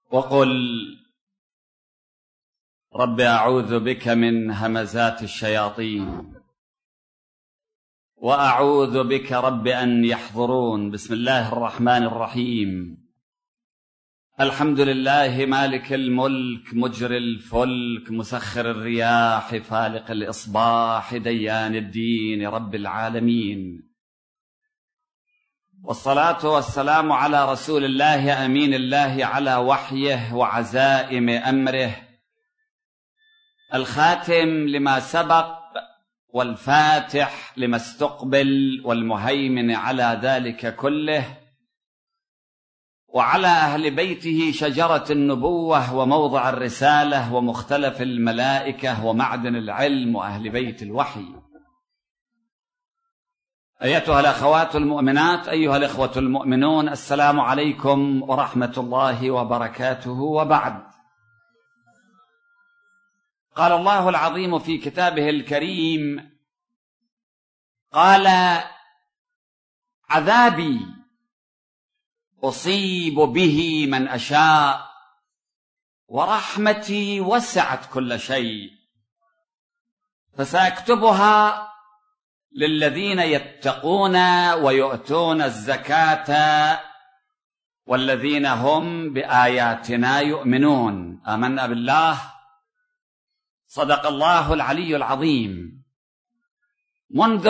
وقل رب أعوذ بك من همزات الشياطين وأعوذ بك رب أن يحضرون. بسم الله الرحمن الرحيم. الحمد لله مالك الملك مجري الفلك مسخر الرياح فالق الإصباح ديان الدين رب العالمين، والصلاة والسلام على رسول الله أمين الله على وحيه وعزائم أمره، الخاتم لما سبق والفاتح لما استقبل والمهيمن على ذلك كله، وعلى أهل بيته شجرة النبوة وموضع الرسالة ومختلف الملائكة ومعدن العلم وأهل بيت الوحي. أيتها الأخوات المؤمنات، أيها الإخوة المؤمنون، السلام عليكم ورحمة الله وبركاته. وبعد، قال الله العظيم في كتابه الكريم: قال عذابي أصيب به من أشاء ورحمتي وسعت كل شيء فسأكتبها للذين يتقون ويؤتون الزكاة والذين هم بآياتنا يؤمنون. آمنا بالله. صدق الله العلي العظيم. منذ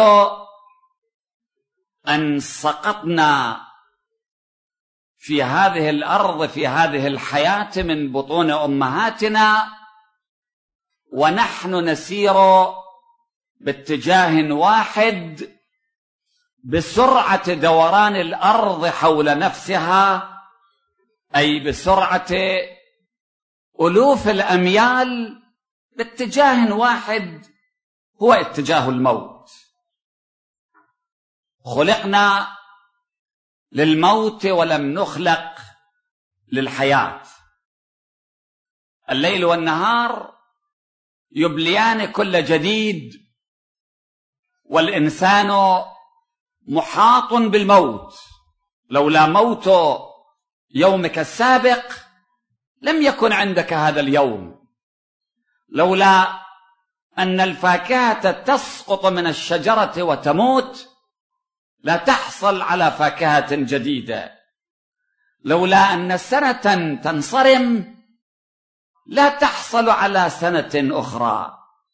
أن سقطنا في هذه الأرض في هذه الحياة من بطون أمهاتنا ونحن نسير باتجاه واحد بسرعة دوران الأرض حول نفسها، أي بسرعة ألوف الأميال باتجاه واحد هو اتجاه الموت. خلقنا للموت ولم نخلق للحياة. الليل والنهار يبليان كل جديد، والإنسان محاط بالموت. لولا موت يومك السابق لم يكن عندك هذا اليوم. لولا أن الفاكهة تسقط من الشجرة وتموت لا تحصل على فاكهة جديدة. لولا أن سنة تنصرم لا تحصل على سنة أخرى.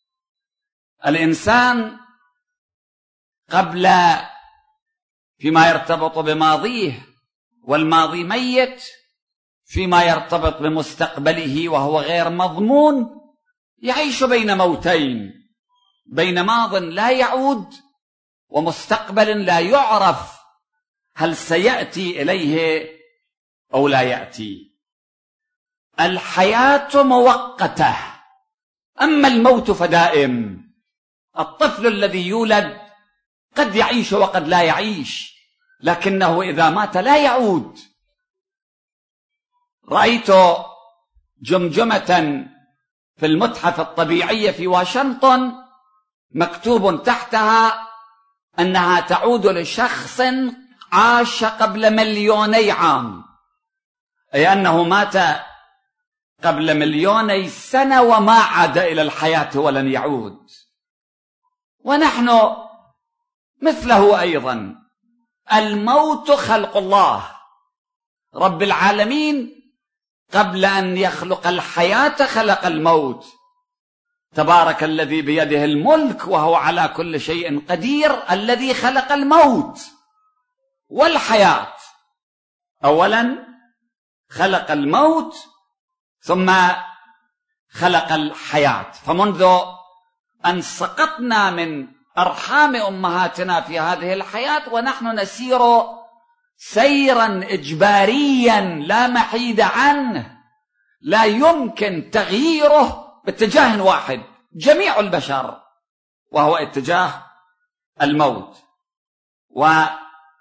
الإنسان قبل فيما يرتبط بماضيه، والماضي ميت، فيما يرتبط بمستقبله وهو غير مضمون، يعيش بين موتين، بين ماض لا يعود ومستقبل لا يعرف هل سيأتي إليه أو لا يأتي. الحياة مؤقتة، أما الموت فدائم. الطفل الذي يولد قد يعيش وقد لا يعيش، لكنه إذا مات لا يعود. رأيت جمجمة في المتحف الطبيعي في واشنطن مكتوب تحتها أنها تعود لشخص عاش قبل 2,000,000 عام، أي أنه مات قبل 2,000,000 سنة وما عاد إلى الحياة ولن يعود. ونحن مثله أيضا. الموت خلق الله رب العالمين. قبل أن يخلق الحياة خلق الموت. تبارك الذي بيده الملك وهو على كل شيء قدير، الذي خلق الموت والحياة. أولا خلق الموت ثم خلق الحياة. فمنذ أن سقطنا من أرحام أمهاتنا في هذه الحياة ونحن نسير سيرا إجباريا لا محيد عنه، لا يمكن تغييره، باتجاه واحد جميع البشر، وهو اتجاه الموت. ونحن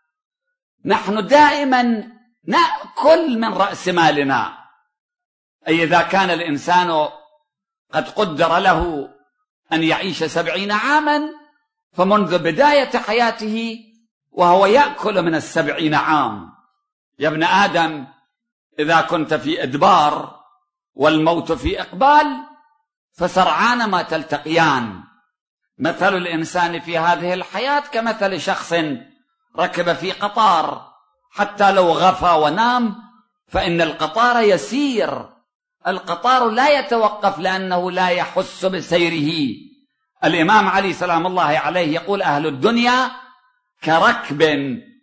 دائما نأكل من رأس مالنا. أي إذا كان الإنسان قد قدر له أن يعيش 70 عاما، فمنذ بداية حياته وهو يأكل من 70 عام. يا ابن آدم إذا كنت في إدبار والموت في إقبال فسرعان ما تلتقيان. مثل الإنسان في هذه الحياة كمثل شخص ركب في قطار، حتى لو غفى ونام فإن القطار يسير، القطار لا يتوقف لأنه لا يحس بسيره. الإمام علي سلام الله عليه يقول: أهل الدنيا كركب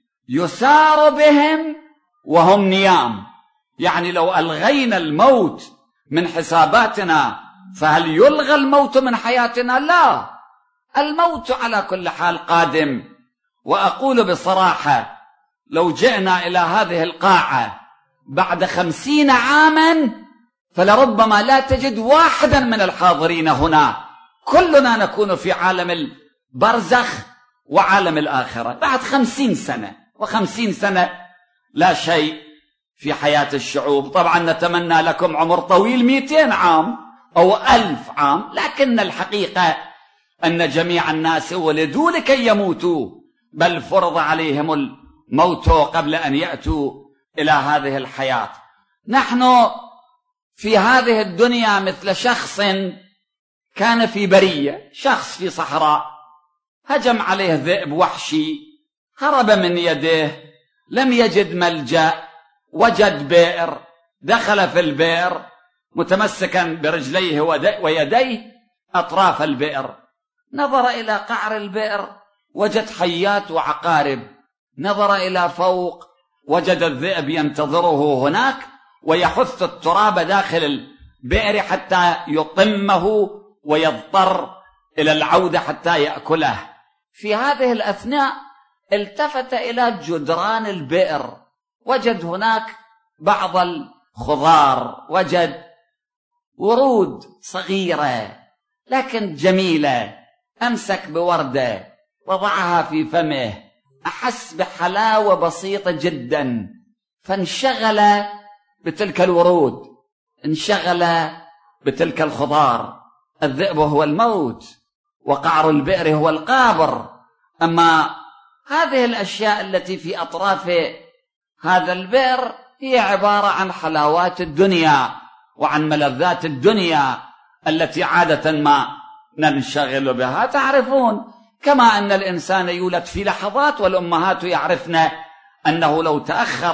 يسار بهم وهم نيام. يعني لو ألغينا الموت من حساباتنا فهل يلغى الموت من حياتنا؟ لا، الموت على كل حال قادم. وأقول بصراحة لو جئنا إلى هذه القاعة بعد 50 عاما فلربما لا تجد واحدا من الحاضرين هنا، كلنا نكون في عالم البرزخ وعالم الآخرة بعد 50 سنة. و50 سنة لا شيء في حياة الشعوب. طبعا نتمنى لكم عمر طويل 200 عام أو 1000 عام، لكن الحقيقة أن جميع الناس ولدوا لكي يموتوا، بل فرض عليهم الموت قبل أن يأتوا إلى هذه الحياة. نحن في هذه الدنيا مثل شخص كان في برية، شخص في صحراء، هجم عليه ذئب وحشي، هرب من يديه، لم يجد ملجأ، وجد بئر، دخل في البئر متمسكا برجليه ويديه أطراف البئر، نظر إلى قعر البئر وجد حيات وعقارب، نظر إلى فوق وجد الذئب ينتظره هناك ويحث التراب داخل البئر حتى يطمه ويضطر إلى العودة حتى يأكله. في هذه الأثناء التفت إلى جدران البئر، وجد هناك بعض الخضار، وجد ورود صغيرة لكن جميلة، أمسك بوردة وضعها في فمه، أحس بحلاوة بسيطة جدا، فانشغل بتلك الورود، انشغل بتلك الخضار. الذئب هو الموت وقعر البئر هو القابر. أما هذه الأشياء التي في أطراف هذا البئر هي عبارة عن حلاوات الدنيا وعن ملذات الدنيا التي عادة ما ننشغل بها. تعرفون كما أن الإنسان يولد في لحظات، والأمهات يعرفن أنه لو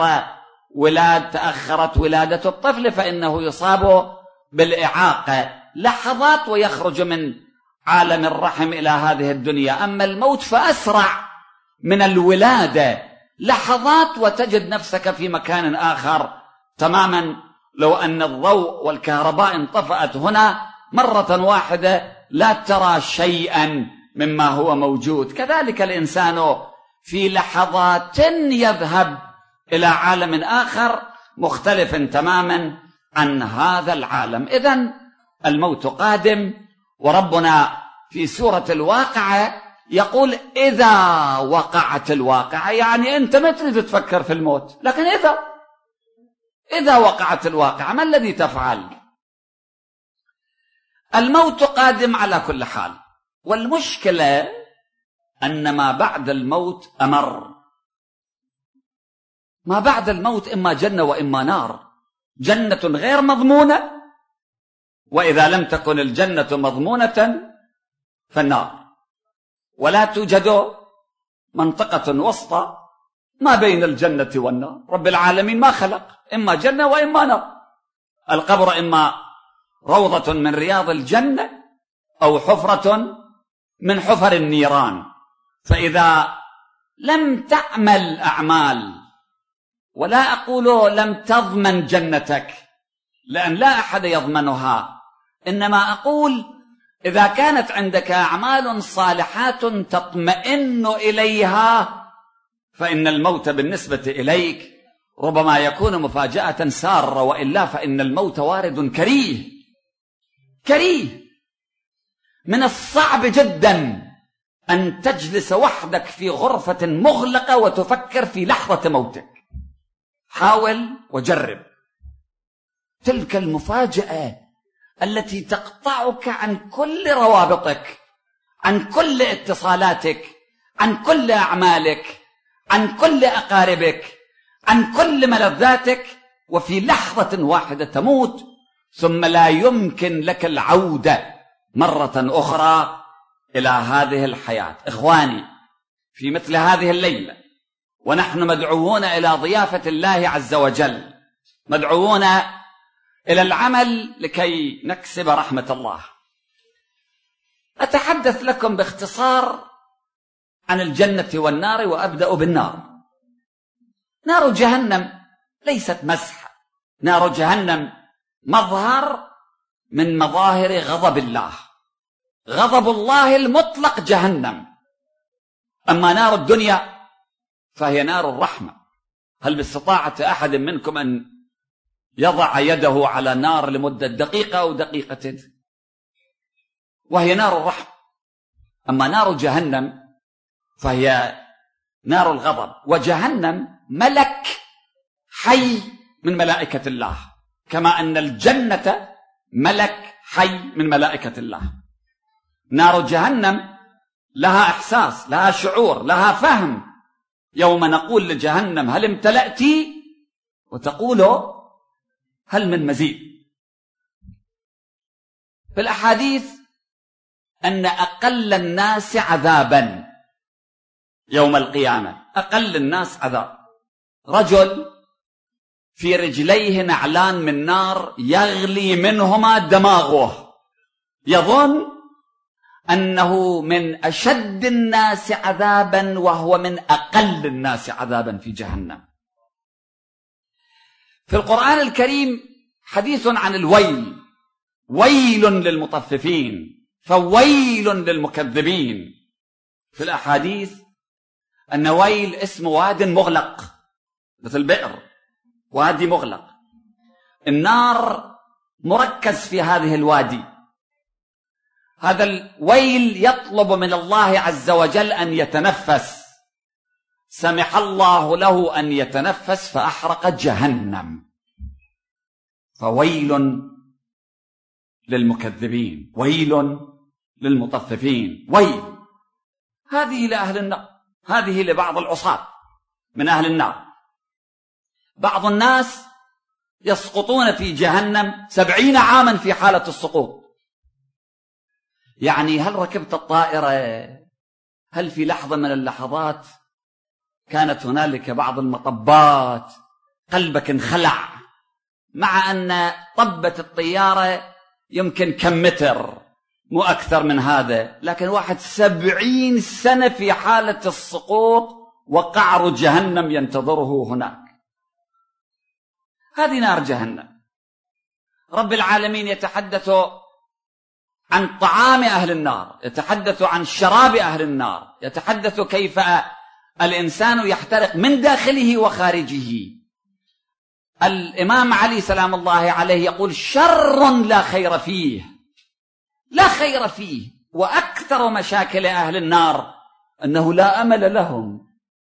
تأخرت ولادة الطفل فإنه يصاب بالإعاقة، لحظات ويخرج من عالم الرحم إلى هذه الدنيا. أما الموت فأسرع من الولادة، لحظات وتجد نفسك في مكان آخر تماما. لو أن الضوء والكهرباء انطفأت هنا مرة واحدة لا ترى شيئا مما هو موجود. كذلك الإنسان في لحظات يذهب إلى عالم آخر مختلف تماما عن هذا العالم. إذن الموت قادم، وربنا في سورة الواقعة يقول: إذا وقعت الواقعة، يعني أنت ما تريد تفكر في الموت، لكن إذا وقعت الواقعة ما الذي تفعل؟ الموت قادم على كل حال، والمشكلة أن ما بعد الموت أمر. ما بعد الموت إما جنة وإما نار، جنة غير مضمونة، وإذا لم تكن الجنة مضمونة فالنار، ولا توجد منطقة وسطى ما بين الجنة والنار. رب العالمين ما خلق إما جنة وإما نار. القبر إما روضة من رياض الجنة أو حفرة من حفر النيران. فإذا لم تعمل أعمال، ولا أقول لم تضمن جنتك لأن لا أحد يضمنها، إنما أقول إذا كانت عندك أعمال صالحات تطمئن إليها فإن الموت بالنسبة إليك ربما يكون مفاجأة سارة، وإلا فإن الموت وارد كريه. من الصعب جدا أن تجلس وحدك في غرفة مغلقة وتفكر في لحظة موتك. حاول وجرب. تلك المفاجأة التي تقطعك عن كل روابطك، عن كل اتصالاتك، عن كل أعمالك، عن كل أقاربك، عن كل ملذاتك، وفي لحظة واحدة تموت، ثم لا يمكن لك العودة مرة أخرى إلى هذه الحياة. إخواني، في مثل هذه الليلة ونحن مدعوون إلى ضيافة الله عز وجل، مدعوون إلى العمل لكي نكسب رحمة الله، أتحدث لكم باختصار عن الجنة والنار، وأبدأ بالنار. نار جهنم ليست مزح، نار جهنم مظهر من مظاهر غضب الله، غضب الله المطلق جهنم. أما نار الدنيا فهي نار الرحمة. هل باستطاعة أحد منكم أن يضع يده على نار لمدة دقيقة أو دقيقتين؟ وهي نار الرحمة. أما نار جهنم فهي نار الغضب، وجهنم ملك حي من ملائكة الله، كما أن الجنة ملك حي من ملائكة الله. نار جهنم لها إحساس، لها شعور، لها فهم. يوم نقول لجهنم هل امتلأت، وتقول هل من مزيد. في الأحاديث أن أقل الناس عذابا يوم القيامة، أقل الناس عذاب، رجل في رجليه نعلان من نار يغلي منهما دماغه، يظن أنه من أشد الناس عذابا وهو من أقل الناس عذابا في جهنم. في القرآن الكريم حديث عن الويل، ويل للمطففين فويل للمكذبين. في الأحاديث أن ويل اسم واد مغلق، مثل بئر، وادي مغلق، النار مركز في هذه الوادي. هذا الويل يطلب من الله عز وجل أن يتنفس، سمح الله له أن يتنفس فأحرق جهنم. فويل للمكذبين، ويل للمطففين، ويل. هذه لأهل النار، هذه لبعض العصاة من أهل النار. بعض الناس يسقطون في جهنم 70 عاما في حالة السقوط. يعني هل ركبت الطائرة، هل في لحظة من اللحظات كانت هنالك بعض المطبات قلبك انخلع، مع أن طبة الطيارة يمكن كم متر، مو أكثر من هذا، لكن واحد 70 سنة في حالة السقوط وقعر جهنم ينتظره هناك. هذه نار جهنم. رب العالمين يتحدث عن طعام أهل النار، يتحدث عن شراب أهل النار، يتحدث كيف الإنسان يحترق من داخله وخارجه. الإمام علي سلام الله عليه يقول شر لا خير فيه، لا خير فيه. وأكثر مشاكل أهل النار أنه لا أمل لهم،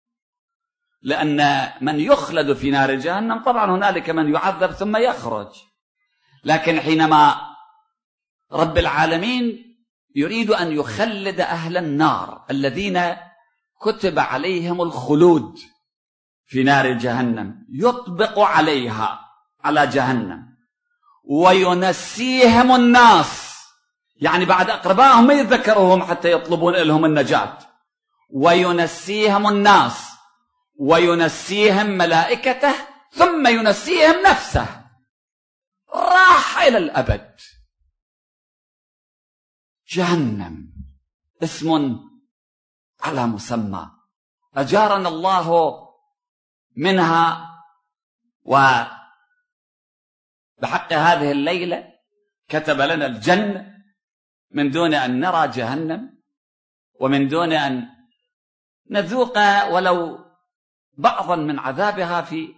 لأن من يخلد في نار جهنم طبعا هنالك من يعذب ثم يخرج، لكن حينما رب العالمين يريد أن يخلد أهل النار الذين كتب عليهم الخلود في نار جهنم، يطبق عليها على جهنم وينسيهم الناس، يعني بعد أقربائهم ما يتذكرهم حتى يطلبون لهم النجاة، وينسيهم الناس وينسيهم ملائكته ثم ينسيهم نفسه، راح إلى الأبد. جهنم اسم على مسمى، أجارنا الله منها. وبحق هذه الليلة كتب لنا الجنة من دون أن نرى جهنم، ومن دون أن نذوق ولو بعضا من عذابها في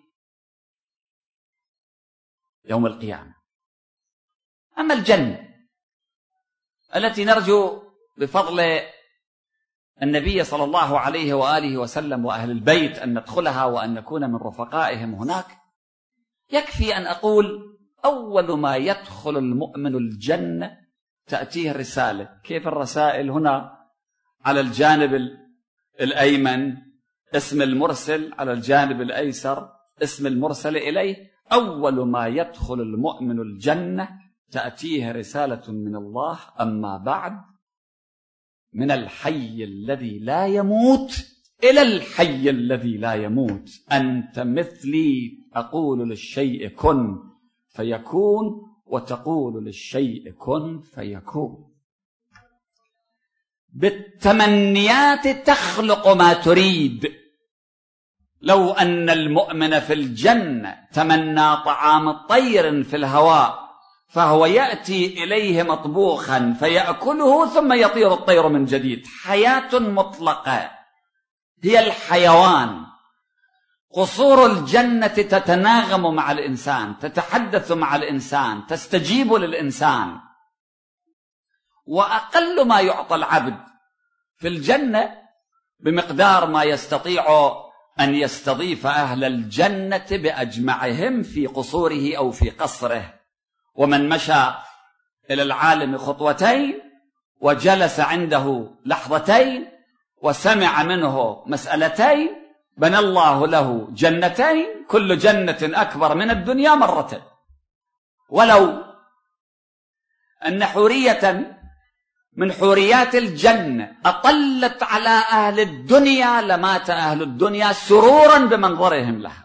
يوم القيامة. أما الجنة التي نرجو بفضل النبي صلى الله عليه وآله وسلم وأهل البيت أن ندخلها وأن نكون من رفقائهم هناك، يكفي أن أقول أول ما يدخل المؤمن الجنة تأتيه الرسالة. كيف الرسائل؟ هنا على الجانب الأيمن اسم المرسل، على الجانب الأيسر اسم المرسل إليه، أول ما يدخل المؤمن الجنة تأتيه رسالة من الله: أما بعد، من الحي الذي لا يموت إلى الحي الذي لا يموت، أنت مثلي، أقول للشيء كن فيكون وتقول للشيء كن فيكون. بالتمنيات تخلق ما تريد. لو أن المؤمن في الجنة تمنى طعام طير في الهواء فهو يأتي إليه مطبوخا فيأكله ثم يطير الطير من جديد. حياة مطلقة هي الحيوان. قصور الجنة تتناغم مع الإنسان، تتحدث مع الإنسان، تستجيب للإنسان. وأقل ما يعطى العبد في الجنة بمقدار ما يستطيع أن يستضيف أهل الجنة بأجمعهم في قصوره أو في قصره. ومن مشى إلى العالم خطوتين وجلس عنده لحظتين وسمع منه مسألتين بنى الله له جنتين، كل جنة أكبر من الدنيا مرتين. ولو أن حورية من حوريات الجنة أطلت على أهل الدنيا لمات أهل الدنيا سرورا بمنظرهم لها.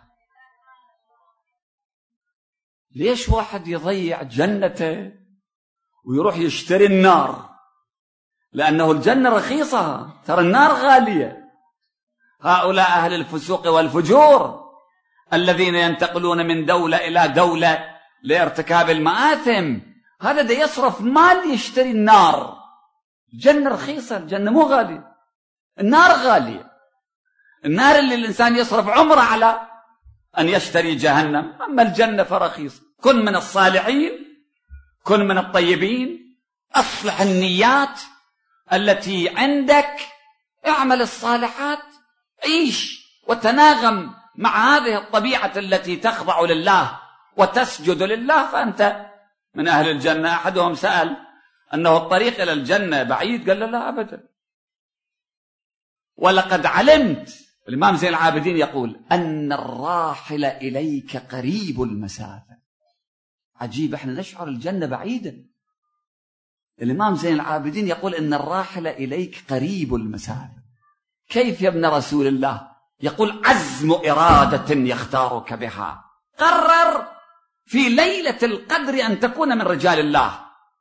ليش واحد يضيع جنته ويروح يشتري النار؟ لأنه الجنة رخيصة، ترى النار غالية. هؤلاء أهل الفسوق والفجور الذين ينتقلون من دولة إلى دولة لارتكاب المآثم، هذا ده يصرف مال يشتري النار. الجنة رخيصة، الجنة مو غالية، النار غالية. النار اللي الإنسان يصرف عمره على أن يشتري جهنم، أما الجنة فرخيصة. كن من الصالحين، كن من الطيبين، أصلح النيات التي عندك، اعمل الصالحات، عيش وتناغم مع هذه الطبيعة التي تخضع لله وتسجد لله، فأنت من أهل الجنة. أحدهم سأل أنه الطريق إلى الجنة بعيد، قال له لا أبدا، ولقد علمت. الإمام زين العابدين يقول أن الراحل إليك قريب المسافة. عجيب، احنا نشعر الجنة بعيدة. الإمام زين العابدين يقول أن الراحل إليك قريب المسافة. كيف يا ابن رسول الله؟ يقول عزم إرادة يختارك بها. قرر في ليلة القدر أن تكون من رجال الله،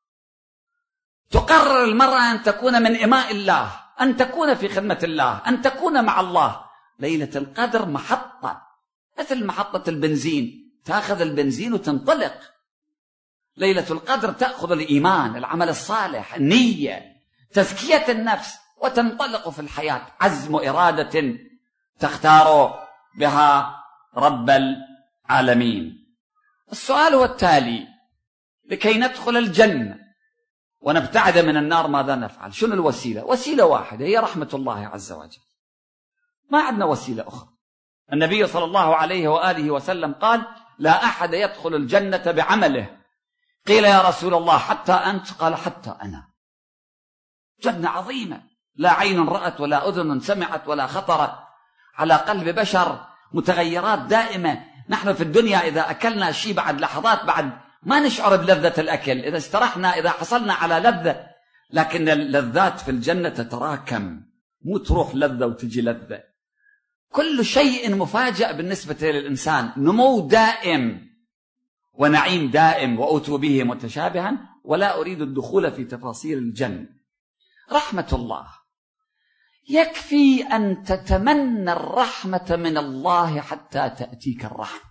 تقرر المرأة أن تكون من إماء الله، أن تكون في خدمة الله، أن تكون مع الله. ليلة القدر محطة مثل محطة البنزين، تأخذ البنزين وتنطلق. ليلة القدر تأخذ الإيمان، العمل الصالح، النية، تزكية النفس، وتنطلق في الحياة. عزم إرادة تختار بها رب العالمين. السؤال هو التالي: لكي ندخل الجنة ونبتعد من النار ماذا نفعل؟ شنو الوسيلة؟ وسيلة واحدة هي رحمة الله عز وجل، ما عندنا وسيلة أخرى. النبي صلى الله عليه وآله وسلم قال: لا أحد يدخل الجنة بعمله. قيل يا رسول الله حتى أنت؟ قال حتى أنا. جنة عظيمة لا عين رأت ولا أذن سمعت ولا خطر على قلب بشر، متغيرات دائمة. نحن في الدنيا إذا أكلنا شيء بعد لحظات بعد ما نشعر بلذة الأكل، إذا استرحنا، إذا حصلنا على لذة، لكن اللذات في الجنة تتراكم، مو تروح لذة وتجي لذة. كل شيء مفاجأ بالنسبة للإنسان، نمو دائم ونعيم دائم. وأتوا به متشابها ولا أريد الدخول في تفاصيل الجنة. رحمة الله، يكفي أن تتمنى الرحمة من الله حتى تأتيك الرحمة.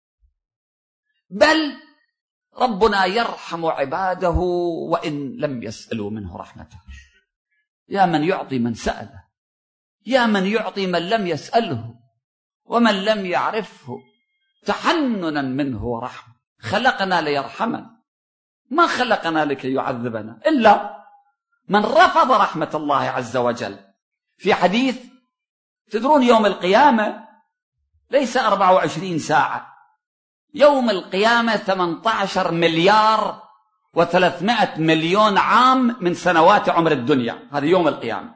بل ربنا يرحم عباده وإن لم يسألوا منه رحمته. يا من يعطي من سأله، يا من يعطي من لم يسأله ومن لم يعرفه، تحننا منه ورحمة. خلقنا ليرحمنا، ما خلقنا لكي يعذبنا، إلا من رفض رحمة الله عز وجل. في حديث، تدرون يوم القيامة ليس 24 ساعة، يوم القيامة 18 مليار و300 مليون عام من سنوات عمر الدنيا. هذا يوم القيامة،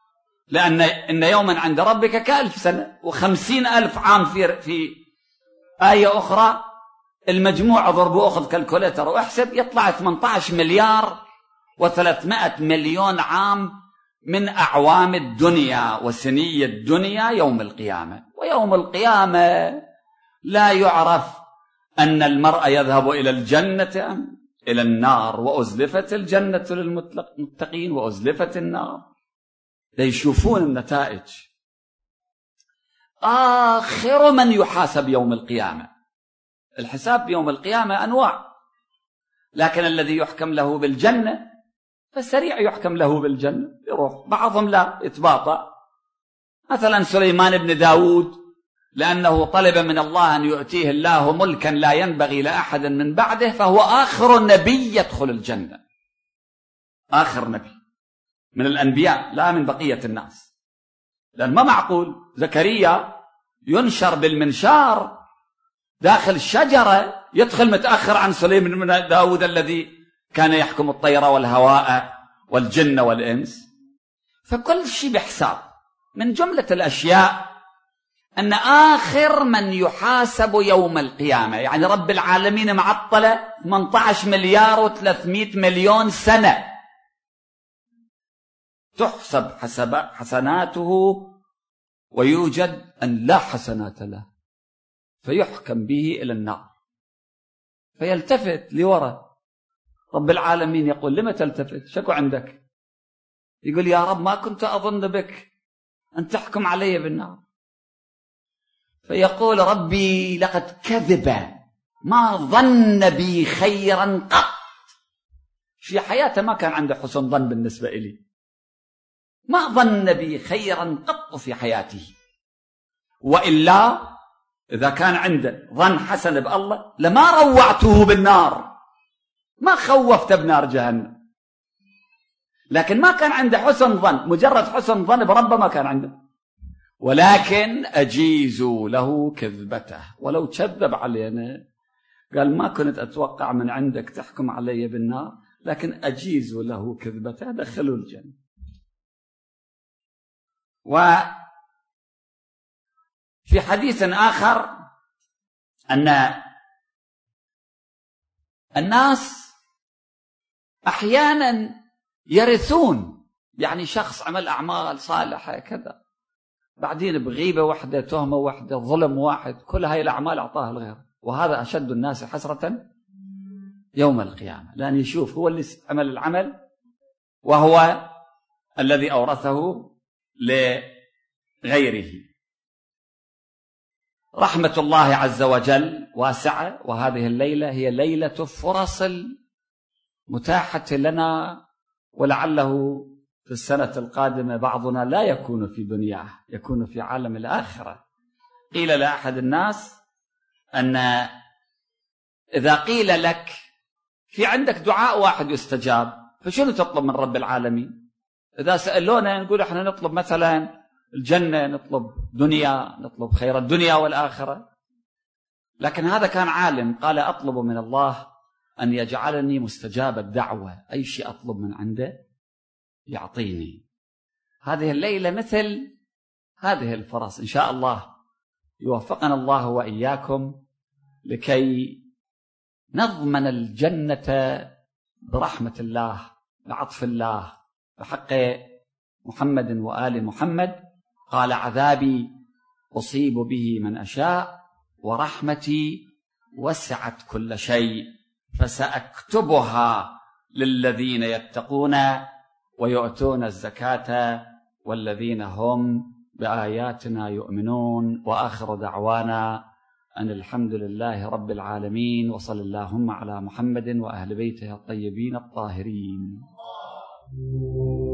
لأن يوما عند ربك ك1000 سنة و50,000 عام في آية أخرى المجموع ضربوا أخذ كالكوليتر وأحسب يطلع 18 مليار و300 مليون عام من أعوام الدنيا وسني الدنيا يوم القيامة. ويوم القيامة لا يعرف أن المرء يذهب إلى الجنة أم إلى النار، وأزلفت الجنة للمتقين وأزلفت النار، ليشوفون النتائج. آخر من يحاسب يوم القيامة، الحساب يوم القيامة أنواع، لكن الذي يحكم له بالجنة فالسريع يحكم له بالجنة يروح، بعضهم لا يتباطأ. مثلا سليمان بن داود لأنه طلب من الله أن يؤتيه الله ملكا لا ينبغي لأحد من بعده، فهو آخر نبي يدخل الجنة، آخر نبي من الأنبياء لا من بقية الناس، لأن ما معقول زكريا ينشر بالمنشار داخل الشجرة يدخل متأخر عن سليمان بن داود الذي كان يحكم الطير والهواء والجن والإنس. فكل شيء بحساب. من جملة الأشياء أن آخر من يحاسب يوم القيامة، يعني رب العالمين معطلة 18 مليار و300 مليون سنة تحسب حسناته ويوجد أن لا حسنات له، فيحكم به إلى النار، فيلتفت لوراء. رب العالمين يقول لما تلتفت؟ شكو عندك؟ يقول يا رب ما كنت أظن بك أن تحكم علي بالنار. فيقول ربي لقد كذب، ما ظن بي خيرا قط. في حياته ما كان عنده حسن ظن بالنسبة إلي، ما ظن بي خيرا قط في حياته، وإلا إذا كان عنده ظن حسن بالله لما روعته بالنار، ما خوفت بنار جهنم. لكن ما كان عنده حسن ظن، مجرد حسن ظن بربه ما كان عنده، ولكن أجيز له كذبته. ولو كذب علينا قال ما كنت أتوقع من عندك تحكم علي بالنار، لكن أجيز له كذبته دخلوا الجنة. وفي حديث آخر أن الناس أحيانا يرثون، يعني شخص عمل أعمال صالحة كذا، بعدين بغيبة واحدة، تهمة واحدة، ظلم واحد، كل هاي الأعمال أعطاها الغير، وهذا أشد الناس حسرة يوم القيامة، لأن يشوف هو اللي عمل العمل وهو الذي أورثه لغيره. رحمة الله عز وجل واسعة، وهذه الليلة هي ليلة فرص متاحة لنا، ولعله في السنة القادمة بعضنا لا يكون في دنياه، يكون في عالم الآخرة. قيل لأحد الناس أن إذا قيل لك في عندك دعاء واحد يستجاب، فشنو تطلب من رب العالمين؟ إذا سألونا نقول احنا نطلب مثلا الجنة، نطلب دنيا، نطلب خير الدنيا والآخرة. لكن هذا كان عالم قال أطلب من الله أن يجعلني مستجاب الدعوة، أي شيء أطلب من عنده يعطيني. هذه الليلة مثل هذه الفرص، إن شاء الله يوفقنا الله وإياكم لكي نضمن الجنة برحمة الله، بعطف الله، بحق محمد وآل محمد. قال عذابي أصيب به من أشاء ورحمتي وسعت كل شيء فسأكتبها للذين يتقون ويؤتون الزكاة والذين هم بآياتنا يؤمنون. وآخر دعوانا أن الحمد لله رب العالمين، وصلى اللهم على محمد وأهل بيته الطيبين الطاهرين.